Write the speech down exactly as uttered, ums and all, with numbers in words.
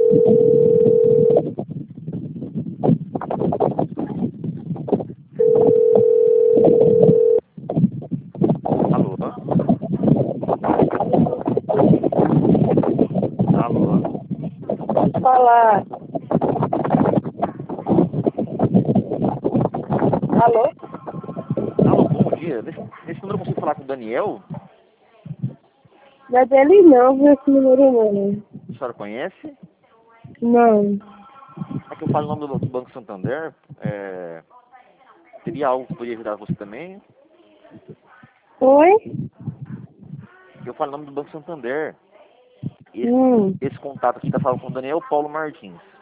Alô? Alô? Falar. Alô? Alô, bom dia. Nesse, nesse número eu consigo falar com o Daniel? Não é dele não, viu, esse número não. A senhora conhece? Não. É que eu falo o nome do, do Banco Santander. É, teria algo que poderia ajudar você também? Oi? Eu falo o nome do Banco Santander. Esse, Hum. esse contato aqui está falando com o Daniel Paulo Martins.